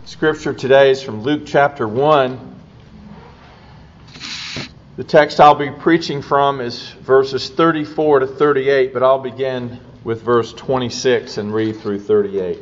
Scripture today is from Luke chapter 1. The text I'll be preaching from is verses 34 to 38, but I'll begin with verse 26 and read through 38.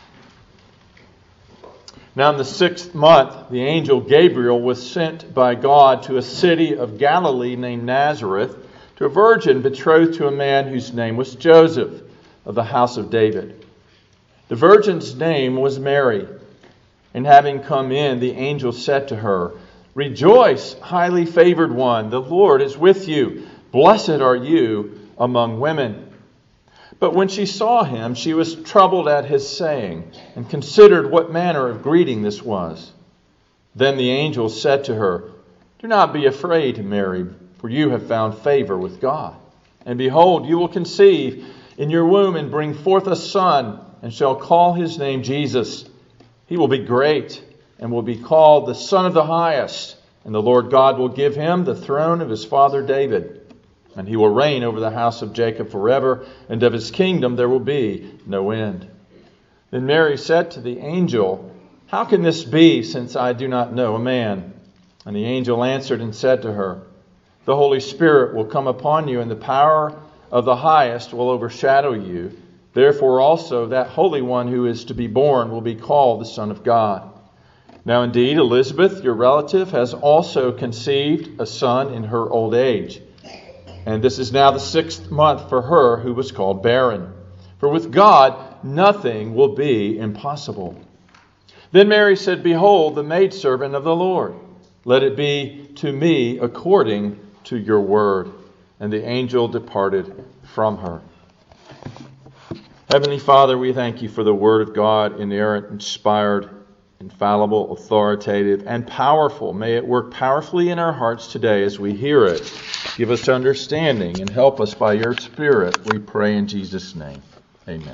Now in the 6th month, the angel Gabriel was sent by God to a city of Galilee named Nazareth, to a virgin betrothed to a man whose name was Joseph, of the house of David. The virgin's name was Mary. And having come in, the angel said to her, "Rejoice, highly favored one, the Lord is with you. Blessed are you among women." But when she saw him, she was troubled at his saying, and considered what manner of greeting this was. Then the angel said to her, "Do not be afraid, Mary, for you have found favor with God. And behold, you will conceive in your womb and bring forth a son, and shall call his name Jesus. He will be great and will be called the Son of the Highest. And the Lord God will give him the throne of his father David. And he will reign over the house of Jacob forever, and of his kingdom there will be no end." Then Mary said to the angel, "How can this be, since I do not know a man?" And the angel answered and said to her, "The Holy Spirit will come upon you, and the power of the Highest will overshadow you. Therefore also that Holy One who is to be born will be called the Son of God. Now indeed Elizabeth, your relative, has also conceived a son in her old age. And this is now the 6th month for her who was called barren. For with God nothing will be impossible." Then Mary said, "Behold, the maidservant of the Lord. Let it be to me according to your word." And the angel departed from her. Heavenly Father, we thank you for the Word of God, inerrant, inspired, infallible, authoritative, and powerful. May it work powerfully in our hearts today as we hear it. Give us understanding and help us by your Spirit, we pray in Jesus' name. Amen.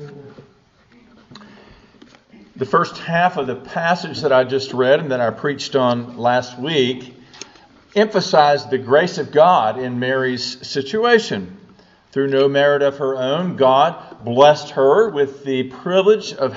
The first half of the passage that I just read and that I preached on last week emphasized the grace of God in Mary's situation. Through no merit of her own, God blessed her with the privilege of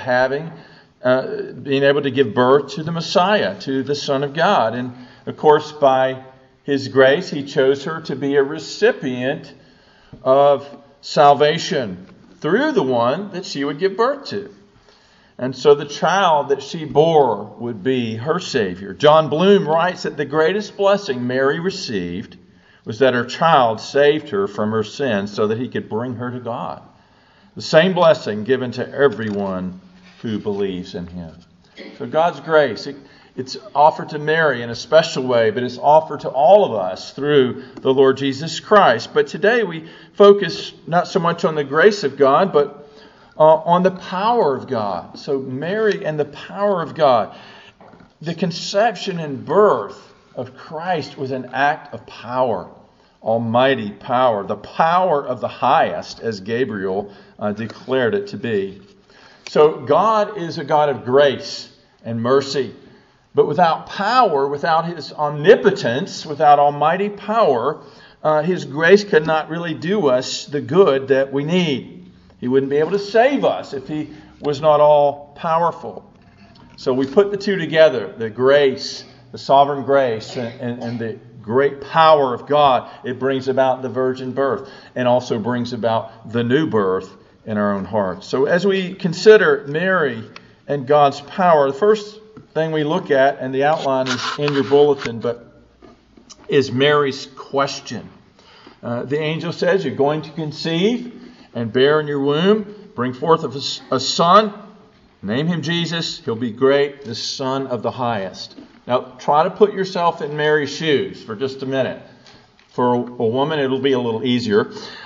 being able to give birth to the Messiah, to the Son of God. And of course, by His grace, He chose her to be a recipient of salvation through the one that she would give birth to. And so the child that she bore would be her Savior. John Bloom writes that the greatest blessing Mary received was that her child saved her from her sins so that He could bring her to God. The same blessing given to everyone who believes in Him. So God's grace, it's offered to Mary in a special way, but it's offered to all of us through the Lord Jesus Christ. But today we focus not so much on the grace of God, but on the power of God. So Mary and the power of God. The conception and birth of Christ was an act of power, almighty power, the power of the highest, as Gabriel declared it to be. So God is a God of grace and mercy, but without power, without His omnipotence, without almighty power, His grace could not really do us the good that we need. He wouldn't be able to save us if He was not all powerful. So we put the two together, the grace, the sovereign grace, and the great power of God. It brings about the virgin birth and also brings about the new birth in our own hearts. So as we consider Mary and God's power, the first thing we look at, and the outline is in your bulletin, but is Mary's question. The angel says, "You're going to conceive and bear in your womb, bring forth a son, name him Jesus. He'll be great, the Son of the Highest." Now, try to put yourself in Mary's shoes for just a minute. For a woman, it'll be a little easier.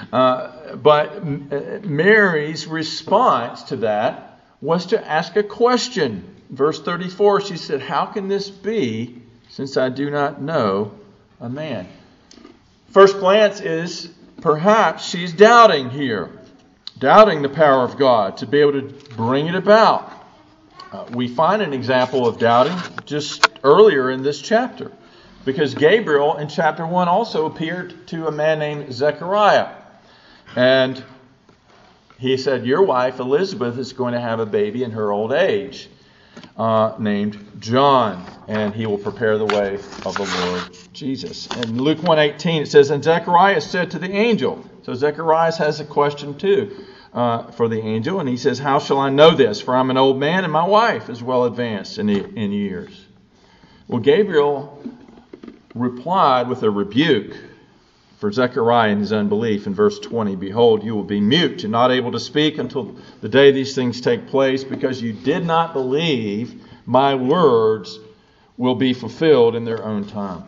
But Mary's response to that was to ask a question. Verse 34, she said, "How can this be, since I do not know a man?" First glance is perhaps she's doubting here. Doubting the power of God to be able to bring it about. We find an example of doubting just earlier in this chapter. Because Gabriel in chapter 1 also appeared to a man named Zechariah. And he said, "Your wife Elizabeth is going to have a baby in her old age." named John, and he will prepare the way of the Lord Jesus. In Luke 1:18 it says, and Zechariah said to the angel, so Zechariah has a question too for the angel, and he says, how shall I know this? For I'm an old man and my wife is well advanced in years. Well, Gabriel replied with a rebuke for Zechariah and his unbelief in verse 20. Behold, you will be mute and not able to speak until the day these things take place, because you did not believe my words will be fulfilled in their own time.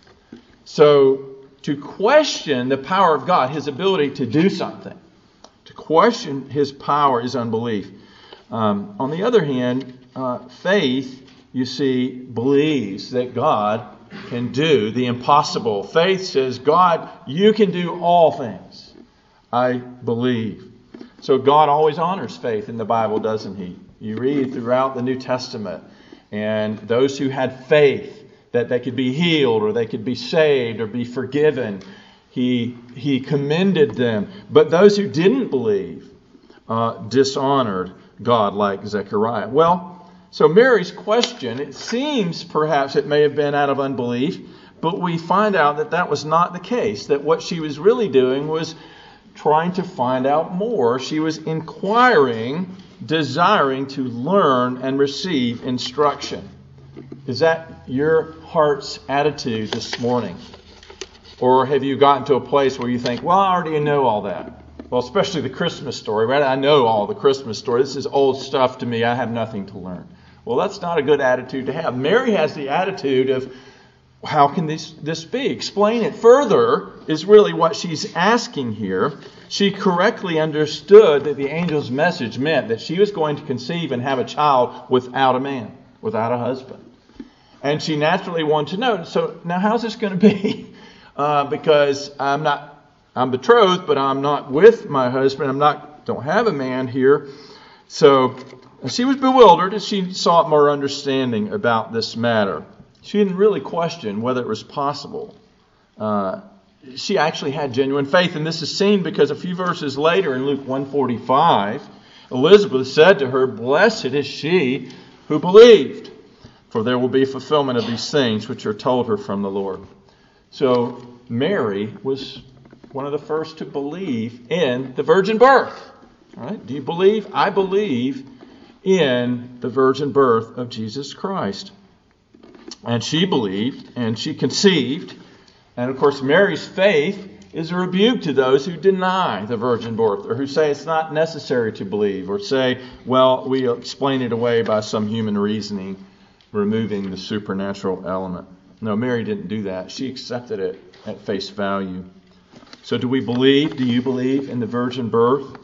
So to question the power of God, his ability to do something, to question his power is unbelief. On the other hand, faith, you see, believes that God can do the impossible. Faith says, God, you can do all things. I believe. So God always honors faith in the Bible, doesn't he? You read throughout the New Testament, and those who had faith that they could be healed or they could be saved or be forgiven, he commended them. But those who didn't believe dishonored God, like Zechariah. Well, so Mary's question, it seems perhaps it may have been out of unbelief, but we find out that that was not the case, that what she was really doing was trying to find out more. She was inquiring, desiring to learn and receive instruction. Is that your heart's attitude this morning? Or have you gotten to a place where you think, well, I already know all that? Well, especially the Christmas story, right? I know all the Christmas story. This is old stuff to me. I have nothing to learn. Well, that's not a good attitude to have. Mary has the attitude of, how can this be? Explain it further is really what she's asking here. She correctly understood that the angel's message meant that she was going to conceive and have a child without a man, without a husband. And she naturally wanted to know, so now how's this going to be? Because I'm betrothed, but I'm not with my husband. Don't have a man here. So she was bewildered as she sought more understanding about this matter. She didn't really question whether it was possible. She actually had genuine faith. And this is seen because a few verses later in Luke 1:45, Elizabeth said to her, blessed is she who believed, for there will be fulfillment of these things which are told her from the Lord. So Mary was one of the first to believe in the virgin birth. All right? Do you believe? I believe in the virgin birth of Jesus Christ. And she believed, and she conceived. And of course, Mary's faith is a rebuke to those who deny the virgin birth, or who say it's not necessary to believe, or say, well, we explain it away by some human reasoning, removing the supernatural element. No, Mary didn't do that. She accepted it at face value. So do we believe? Do you believe in the virgin birth?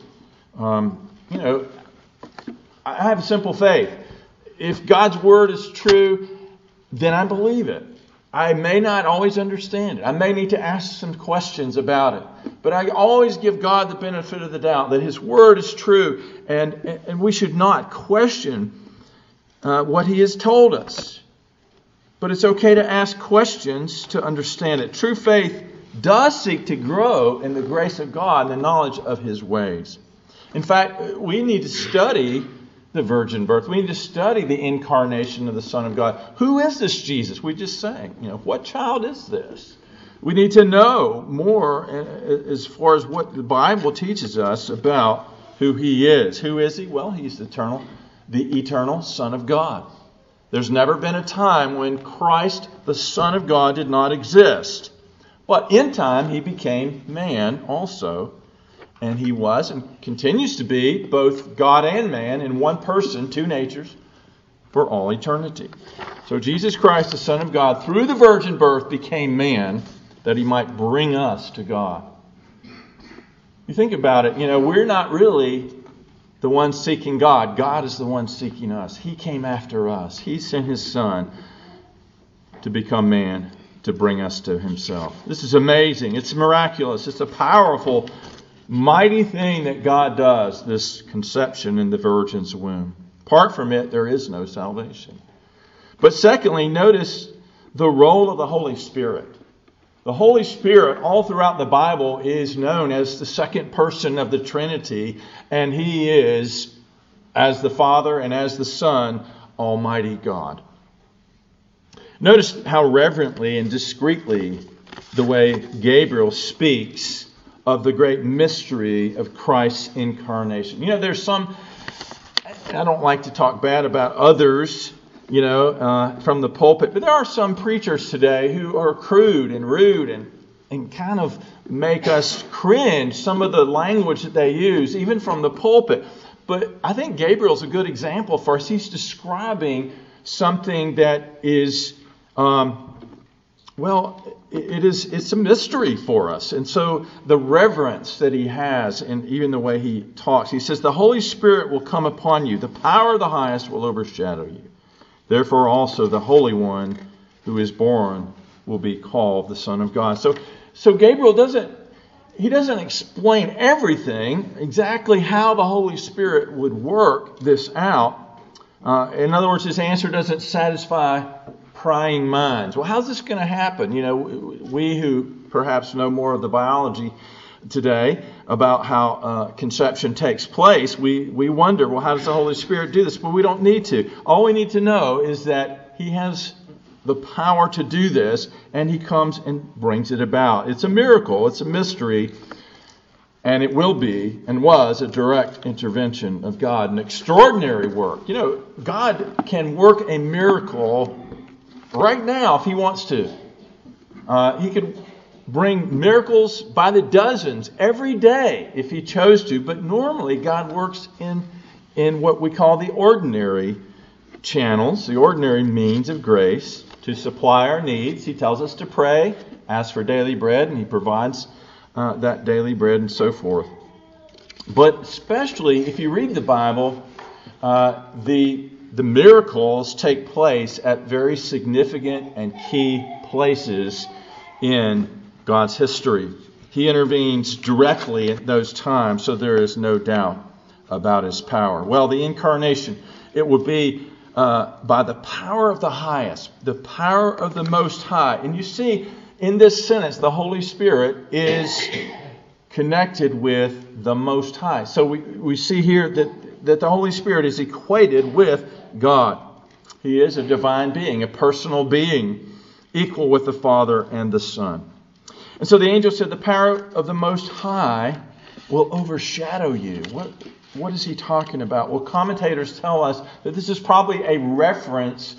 I have a simple faith. If God's word is true, then I believe it. I may not always understand it. I may need to ask some questions about it. But I always give God the benefit of the doubt that his word is true. And we should not question what he has told us. But it's okay to ask questions to understand it. True faith does seek to grow in the grace of God and the knowledge of his ways. In fact, we need to study the virgin birth. We need to study the incarnation of the Son of God. Who is this Jesus? We just sang. What child is this? We need to know more as far as what the Bible teaches us about who he is. Who is he? Well, he's the eternal Son of God. There's never been a time when Christ, the Son of God, did not exist. But in time, he became man also. And he was and continues to be both God and man in one person, two natures, for all eternity. So Jesus Christ, the Son of God, through the virgin birth became man that he might bring us to God. You think about it, we're not really the ones seeking God. God is the one seeking us. He came after us. He sent his Son to become man, to bring us to himself. This is amazing. It's miraculous. It's a powerful, mighty thing that God does, this conception in the virgin's womb. Apart from it, there is no salvation. But secondly, notice the role of the Holy Spirit. The Holy Spirit, all throughout the Bible, is known as the second person of the Trinity, and he is, as the Father and as the Son, Almighty God. Notice how reverently and discreetly the way Gabriel speaks of the great mystery of Christ's incarnation. There's some, I don't like to talk bad about others, from the pulpit, but there are some preachers today who are crude and rude and kind of make us cringe, some of the language that they use, even from the pulpit. But I think Gabriel's a good example for us. He's describing something that is, it's a mystery for us. And so the reverence that he has and even the way he talks, he says, the Holy Spirit will come upon you. The power of the highest will overshadow you. Therefore also the Holy One who is born will be called the Son of God. So Gabriel doesn't explain everything, exactly how the Holy Spirit would work this out. In other words, his answer doesn't satisfy prying minds. Well, how's this going to happen? We who perhaps know more of the biology today about how conception takes place, we wonder, well, how does the Holy Spirit do this? But we don't need to. All we need to know is that he has the power to do this, and he comes and brings it about. It's a miracle. It's a mystery. And it will be and was a direct intervention of God, an extraordinary work. God can work a miracle right now if he wants to. He could bring miracles by the dozens every day if he chose to. But normally God works in what we call the ordinary channels, the ordinary means of grace to supply our needs. He tells us to pray, ask for daily bread, and he provides that daily bread and so forth. But especially if you read the Bible, the miracles take place at very significant and key places in God's history. He intervenes directly at those times, so there is no doubt about his power. Well, the incarnation, it would be by the power of the highest, the power of the Most High. And you see, in this sentence, the Holy Spirit is connected with the Most High. So we see here that the Holy Spirit is equated with God. He is a divine being, a personal being, equal with the Father and the Son. And so the angel said, the power of the Most High will overshadow you. What is he talking about? Well, commentators tell us that this is probably a reference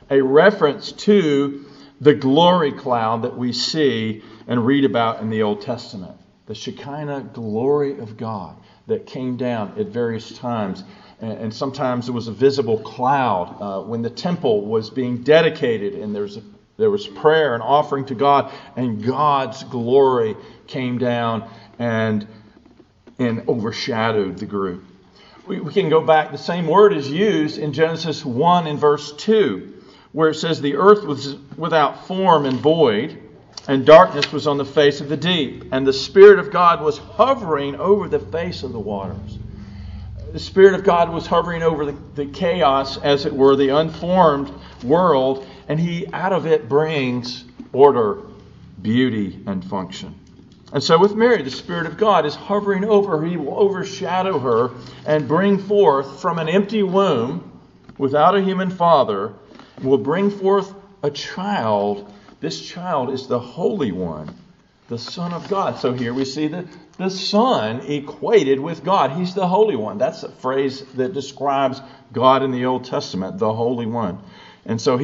to the glory cloud that we see and read about in the Old Testament. The Shekinah glory of God that came down at various times. And sometimes it was a visible cloud when the temple was being dedicated and there was prayer and offering to God, and God's glory came down and overshadowed the group. We can go back. The same word is used in Genesis 1 and verse 2, where it says the earth was without form and void, and darkness was on the face of the deep, and the Spirit of God was hovering over the face of the waters. The Spirit of God was hovering over the chaos, as it were, the unformed world, and he out of it brings order, beauty, and function. And so with Mary, the Spirit of God is hovering over her. He will overshadow her and bring forth from an empty womb, without a human father, will bring forth a child. This child is the Holy One, the Son of God. So here we see the Son equated with God. He's the Holy One. That's a phrase that describes God in the Old Testament, the Holy One. And so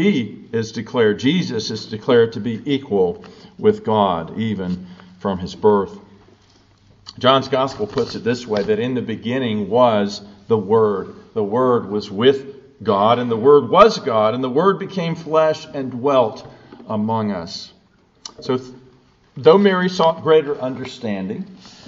Jesus is declared to be equal with God, even from his birth. John's Gospel puts it this way, that in the beginning was the Word. The Word was with God, and the Word was God, and the Word became flesh and dwelt among us. So though Mary sought greater understanding,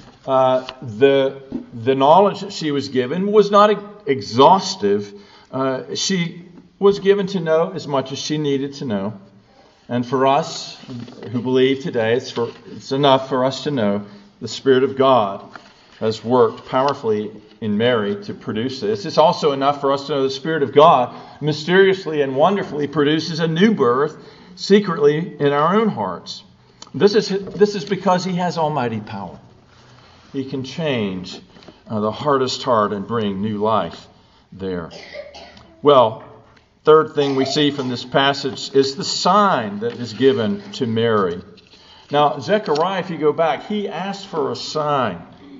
the knowledge that she was given was not exhaustive. She was given to know as much as she needed to know. And for us who believe today, it's enough for us to know the Spirit of God has worked powerfully in Mary to produce this. It's also enough for us to know the Spirit of God mysteriously and wonderfully produces a new birth secretly in our own hearts. This is because he has almighty power. He can change the hardest heart and bring new life there. Well, Third thing we see from this passage is the sign that is given to Mary. Now, Zechariah, if you go back, he asked for a sign.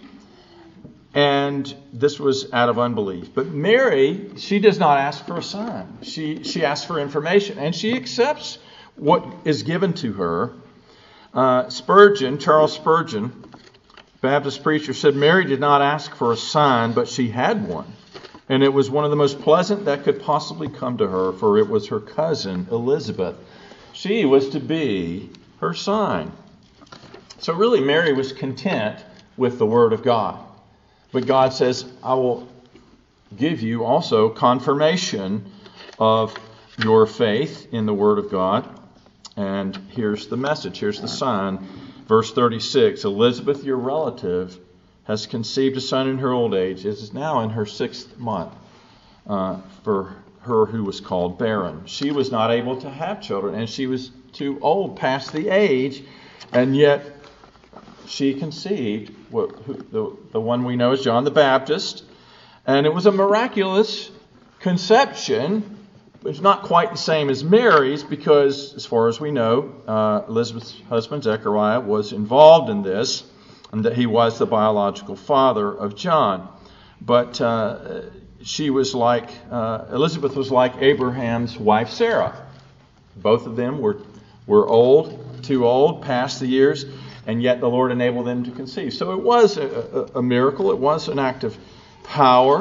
And this was out of unbelief. But Mary, she does not ask for a sign. She asks for information. And she accepts what is given to her. Charles Spurgeon, Baptist preacher, said Mary did not ask for a sign, but she had one. And it was one of the most pleasant that could possibly come to her, for it was her cousin, Elizabeth. She was to be her sign. So really, Mary was content with the Word of God. But God says, I will give you also confirmation of your faith in the Word of God. And here's the message. Here's the sign. Verse 36, Elizabeth, your relative, has conceived a son in her old age. It is now in her 6th month for her who was called barren. She was not able to have children, and she was too old, past the age, and yet she conceived the one we know as John the Baptist. And it was a miraculous conception. It's not quite the same as Mary's because, as far as we know, Elizabeth's husband, Zechariah, was involved in this, and that he was the biological father of John. But she was like, Elizabeth was like Abraham's wife Sarah. Both of them were old, too old, past the years, and yet the Lord enabled them to conceive. So it was a miracle. It was an act of power.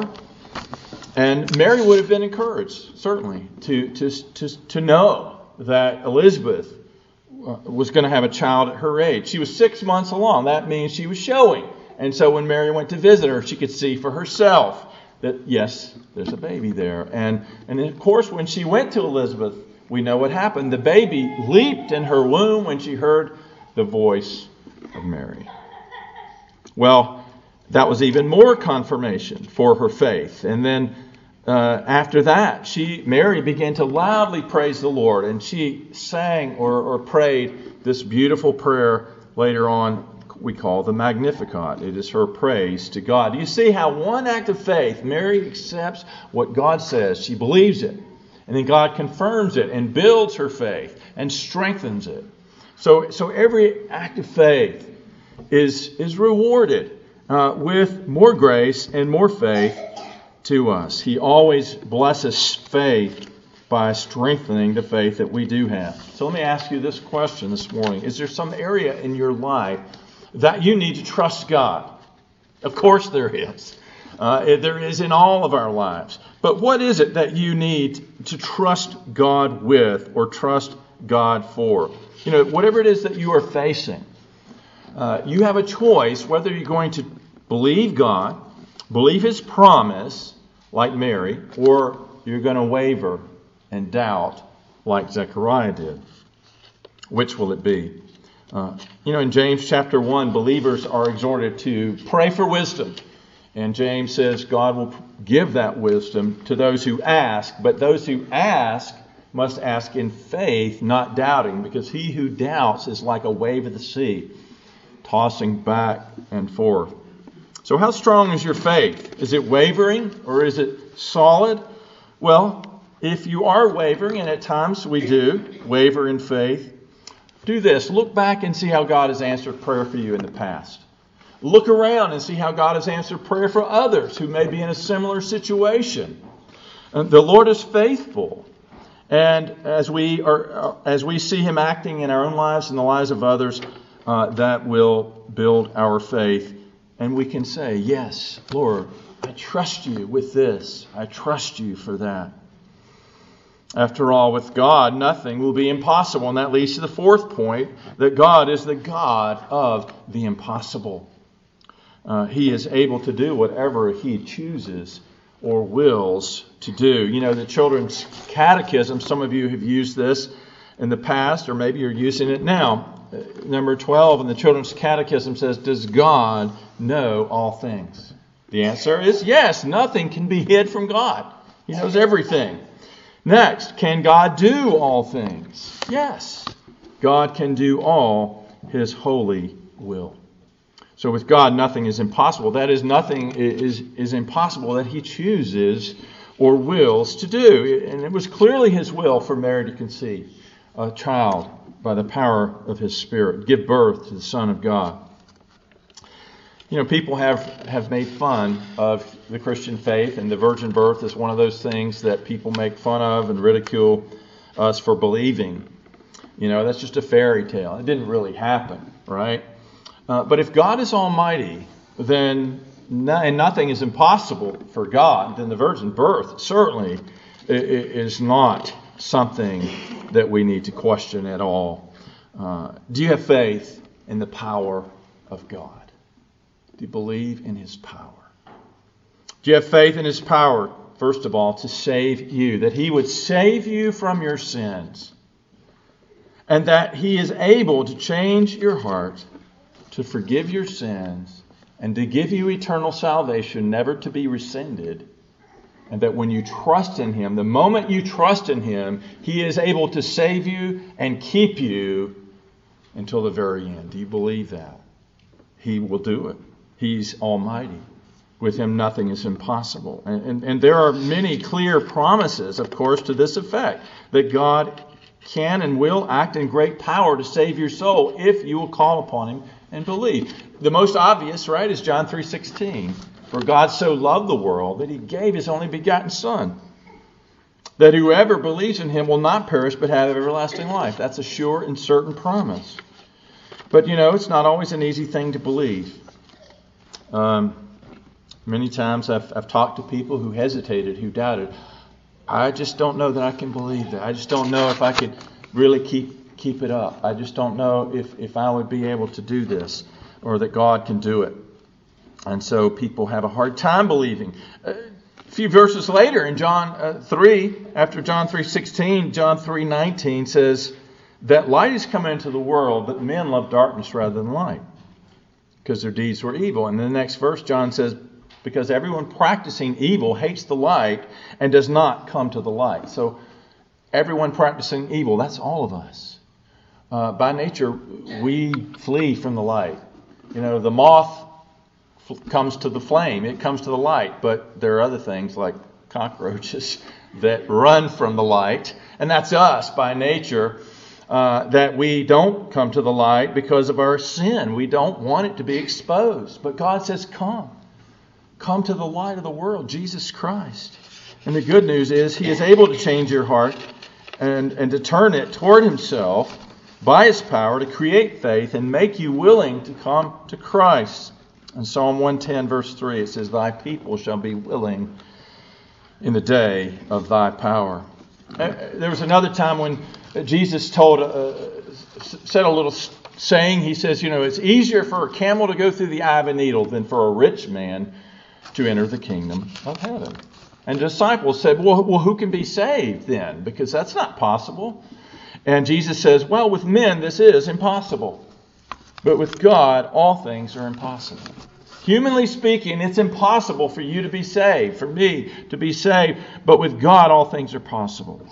And Mary would have been encouraged, certainly, to know that Elizabeth was going to have a child at her age. She was 6 months along. That means she was showing. And so when Mary went to visit her, she could see for herself that, yes, there's a baby there. And of course, when she went to Elizabeth, we know what happened. The baby leaped in her womb when she heard the voice of Mary. Well, that was even more confirmation for her faith. And then after that, Mary began to loudly praise the Lord, and she sang or prayed this beautiful prayer later on we call the Magnificat. It is her praise to God. Do you see how one act of faith, Mary accepts what God says. She believes it. And then God confirms it and builds her faith and strengthens it. So every act of faith is rewarded with more grace and more faith to us. He always blesses faith by strengthening the faith that we do have. So let me ask you this question this morning. Is there some area in your life that you need to trust God? Of course there is. There is in all of our lives. But what is it that you need to trust God with or trust God for? You know, whatever it is that you are facing, you have a choice whether you're going to believe God, believe His promise, like Mary, or you're going to waver and doubt, like Zechariah did. Which will it be? In James chapter 1, believers are exhorted to pray for wisdom. And James says God will give that wisdom to those who ask, but those who ask must ask in faith, not doubting, because he who doubts is like a wave of the sea, tossing back and forth. So how strong is your faith? Is it wavering or is it solid? Well, if you are wavering, and at times we do waver in faith, do this. Look back and see how God has answered prayer for you in the past. Look around and see how God has answered prayer for others who may be in a similar situation. The Lord is faithful. And as we see Him acting in our own lives and the lives of others, that will build our faith. And we can say, yes, Lord, I trust you with this. I trust you for that. After all, with God, nothing will be impossible. And that leads to the fourth point, that God is the God of the impossible. He is able to do whatever He chooses or wills to do. You know, the Children's Catechism, some of you have used this in the past, or maybe you're using it now. Number 12 in the Children's Catechism says, does God know all things? The answer is yes. Nothing can be hid from God. He knows everything. Next, can God do all things? Yes. God can do all His holy will. So with God, nothing is impossible. That is, nothing is impossible that He chooses or wills to do. And it was clearly his will for Mary to conceive a child by the power of his Spirit, give birth to the Son of God. You know, people have made fun of the Christian faith, and the virgin birth is one of those things that people make fun of and ridicule us for believing. You know, that's just a fairy tale. It didn't really happen, right? But if God is almighty, then and nothing is impossible for God, then the virgin birth certainly is not something that we need to question at all. Do you have faith in the power of God? Do you believe in his power? Do you have faith in his power, first of all, to save you? That he would save you from your sins. And that he is able to change your heart, to forgive your sins, and to give you eternal salvation, never to be rescinded. And that when you trust in him, the moment you trust in him, he is able to save you and keep you until the very end. Do you believe that? He will do it. He's almighty. With him, nothing is impossible. And there are many clear promises, of course, to this effect, that God can and will act in great power to save your soul if you will call upon him and believe. The most obvious, right, is John 3:16. For God so loved the world that he gave his only begotten Son, that whoever believes in him will not perish but have everlasting life. That's a sure and certain promise. But, you know, it's not always an easy thing to believe. Many times I've talked to people who hesitated, who doubted. I just don't know that I can believe that. I just don't know if I could really keep it up. I just don't know if I would be able to do this, or that God can do it. And so people have a hard time believing. A few verses later in John 3, after John 3:16, John 3:19 says that light has come into the world, but men love darkness rather than light, because their deeds were evil. And in the next verse, John says, because everyone practicing evil hates the light and does not come to the light. So everyone practicing evil, that's all of us. By nature, we flee from the light. You know, the moth comes to the flame, it comes to the light, but there are other things like cockroaches that run from the light, and that's us by nature, that we don't come to the light because of our sin. We don't want it to be exposed, but God says, come to the light of the world, Jesus Christ. And the good news is he is able to change your heart and to turn it toward himself by his power, to create faith and make you willing to come to Christ. In Psalm 110, verse 3, it says, thy people shall be willing in the day of thy power. There was another time when Jesus said a little saying. He says, you know, it's easier for a camel to go through the eye of a needle than for a rich man to enter the kingdom of heaven. And disciples said, well, who can be saved then? Because that's not possible. And Jesus says, well, with men this is impossible. But with God, all things are impossible. Humanly speaking, it's impossible for you to be saved, for me to be saved. But with God, all things are possible.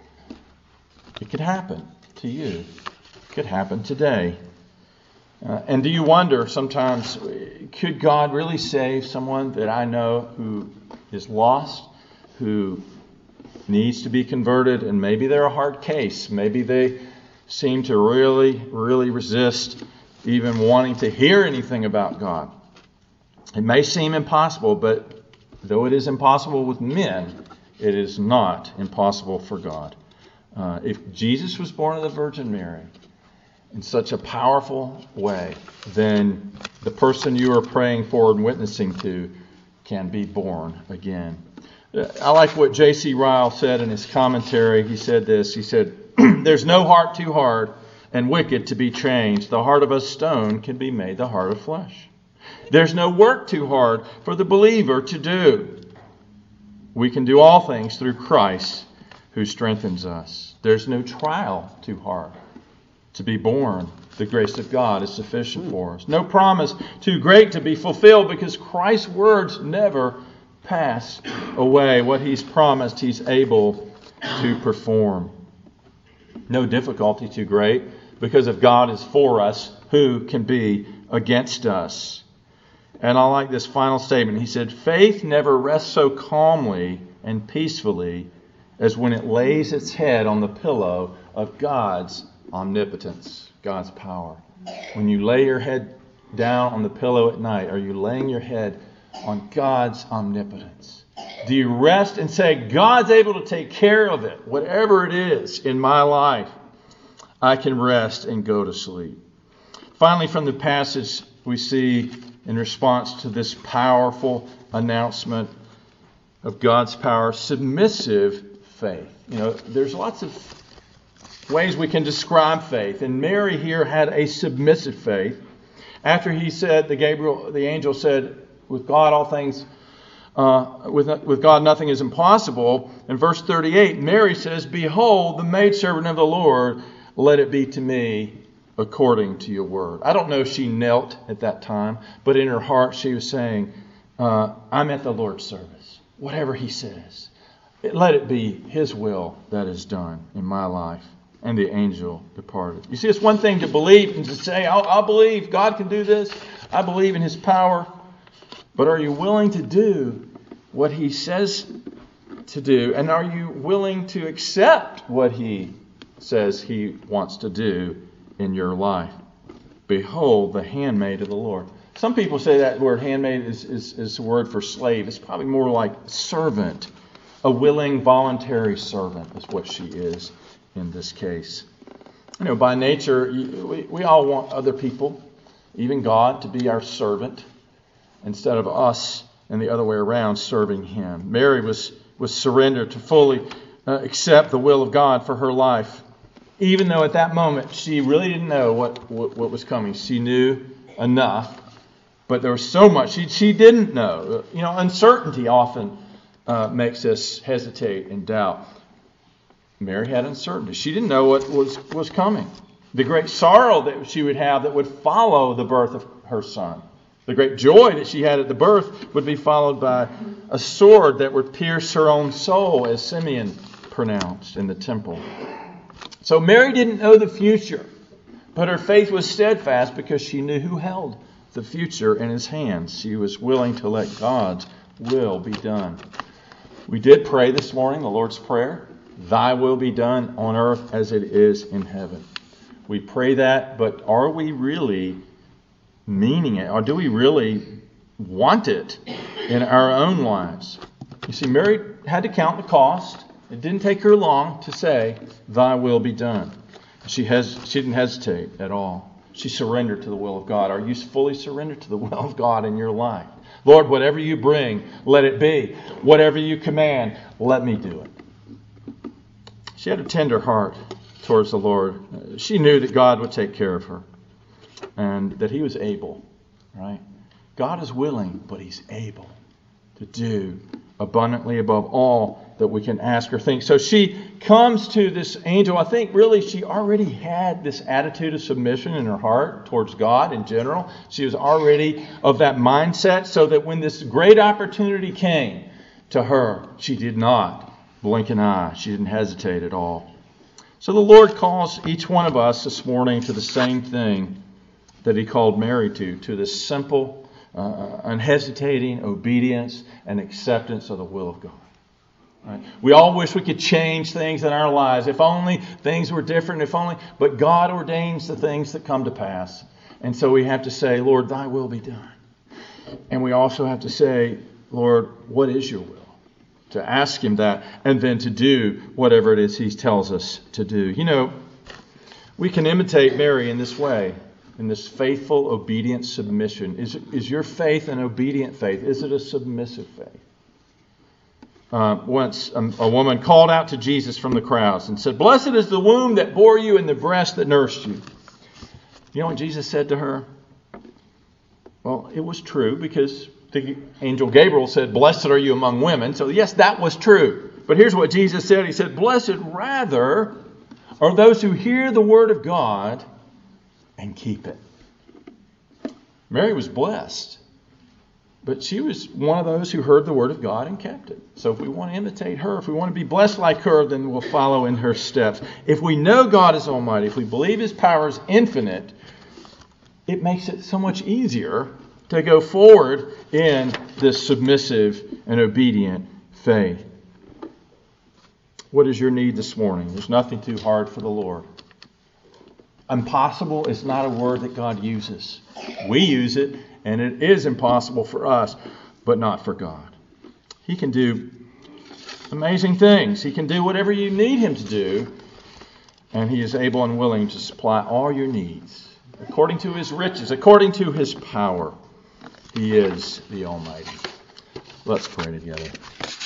It could happen to you. It could happen today. And do you wonder sometimes, could God really save someone that I know who is lost, who needs to be converted, and maybe they're a hard case. Maybe they seem to really, really resist even wanting to hear anything about God. It may seem impossible, but though it is impossible with men, it is not impossible for God. If Jesus was born of the Virgin Mary in such a powerful way, then the person you are praying for and witnessing to can be born again. I like what J.C. Ryle said in his commentary. He said this. He said, there's no heart too hard and wicked to be changed. The heart of a stone can be made the heart of flesh. There's no work too hard for the believer to do. We can do all things through Christ who strengthens us. There's no trial too hard to be born. The grace of God is sufficient for us. No promise too great to be fulfilled, because Christ's words never pass away. What He's promised, He's able to perform. No difficulty too great, because if God is for us, who can be against us? And I like this final statement. He said, faith never rests so calmly and peacefully as when it lays its head on the pillow of God's omnipotence, God's power. When you lay your head down on the pillow at night, are you laying your head on God's omnipotence? Do you rest and say, God's able to take care of it, whatever it is in my life? I can rest and go to sleep. Finally, from the passage, we see in response to this powerful announcement of God's power, submissive faith. There's lots of ways we can describe faith. And Mary here had a submissive faith. After he said, the angel said, with God all things, with God nothing is impossible. In verse 38, Mary says, "Behold, the maidservant of the Lord, let it be to me according to your word." I don't know if she knelt at that time, but in her heart she was saying, I'm at the Lord's service. Whatever he says, let it be his will that is done in my life. And the angel departed. You see, it's one thing to believe and to say, I'll believe God can do this. I believe in his power. But are you willing to do what he says to do? And are you willing to accept what he says he wants to do in your life? Behold, the handmaid of the Lord. Some people say that word handmaid is a word for slave. It's probably more like servant. A willing, voluntary servant is what she is in this case. By nature, we all want other people, even God, to be our servant instead of us and the other way around serving him. Mary was surrendered to fully accept the will of God for her life, even though at that moment she really didn't know what was coming. She knew enough, but there was so much she didn't know. Uncertainty often makes us hesitate and doubt. Mary had uncertainty. She didn't know what was coming. The great sorrow that she would have that would follow the birth of her son. The great joy that she had at the birth would be followed by a sword that would pierce her own soul, as Simeon pronounced in the temple. So Mary didn't know the future, but her faith was steadfast because she knew who held the future in his hands. She was willing to let God's will be done. We did pray this morning, the Lord's Prayer. Thy will be done on earth as it is in heaven. We pray that, but are we really meaning it? Or do we really want it in our own lives? You see, Mary had to count the cost. It didn't take her long to say, thy will be done. She didn't hesitate at all. She surrendered to the will of God. Are you fully surrendered to the will of God in your life? Lord, whatever you bring, let it be. Whatever you command, let me do it. She had a tender heart towards the Lord. She knew that God would take care of her and that he was able, right? God is willing, but he's able to do abundantly above all that we can ask or think. So she comes to this angel. I think really she already had this attitude of submission in her heart towards God in general. She was already of that mindset, so that when this great opportunity came to her, she did not blink an eye. She didn't hesitate at all. So the Lord calls each one of us this morning to the same thing that he called Mary to this simple, unhesitating obedience and acceptance of the will of God. Right? We all wish we could change things in our lives. If only things were different, but God ordains the things that come to pass. And so we have to say, Lord, thy will be done. And we also have to say, Lord, what is your will? To ask him that, and then to do whatever it is he tells us to do. We can imitate Mary in this way, in this faithful, obedient submission. Is your faith an obedient faith? Is it a submissive faith? Once a woman called out to Jesus from the crowds and said, "Blessed is the womb that bore you and the breast that nursed you." You know what Jesus said to her? Well, it was true because the angel Gabriel said, "Blessed are you among women." So yes, that was true. But here's what Jesus said. He said, "Blessed rather are those who hear the word of God and keep it." Mary was blessed. But she was one of those who heard the word of God and kept it. So if we want to imitate her, if we want to be blessed like her, then we'll follow in her steps. If we know God is almighty, if we believe his power is infinite, it makes it so much easier to go forward in this submissive and obedient faith. What is your need this morning? There's nothing too hard for the Lord. Impossible is not a word that God uses. We use it, and it is impossible for us, but not for God. He can do amazing things. He can do whatever you need Him to do, and He is able and willing to supply all your needs according to His riches, according to His power. He is the Almighty. Let's pray together.